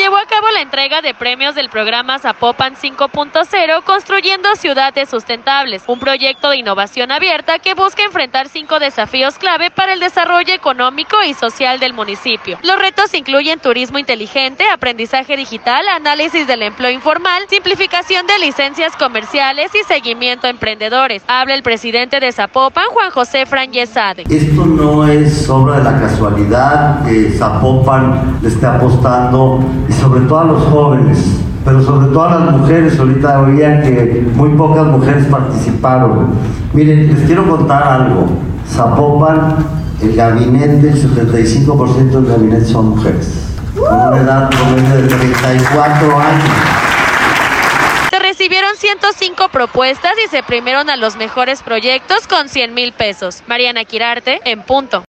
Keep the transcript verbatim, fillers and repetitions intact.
llevó a cabo la entrega de premios del programa Zapopan cinco punto cero, Construyendo Ciudades Sustentables, un proyecto de innovación abierta que busca enfrentar cinco desafíos clave para el desarrollo económico y social del municipio. Los retos incluyen turismo inteligente, aprendizaje digital, análisis del empleo informal, simplificación de licencias comerciales y seguimiento a emprendedores. Habla el presidente de Zapopan, Juan José Franyesade. Esto no es obra de la casualidad, que Zapopan le esté apostando, y sobre todo a los jóvenes, pero sobre todo a las mujeres. Ahorita oía que muy pocas mujeres participaron. Miren, les quiero contar algo. Zapopan, el gabinete, el setenta y cinco por ciento del gabinete son mujeres, con una edad promedio de treinta y cuatro años. Se recibieron ciento cinco propuestas y se premiaron a los mejores proyectos con cien mil pesos. Mariana Quirarte, en punto.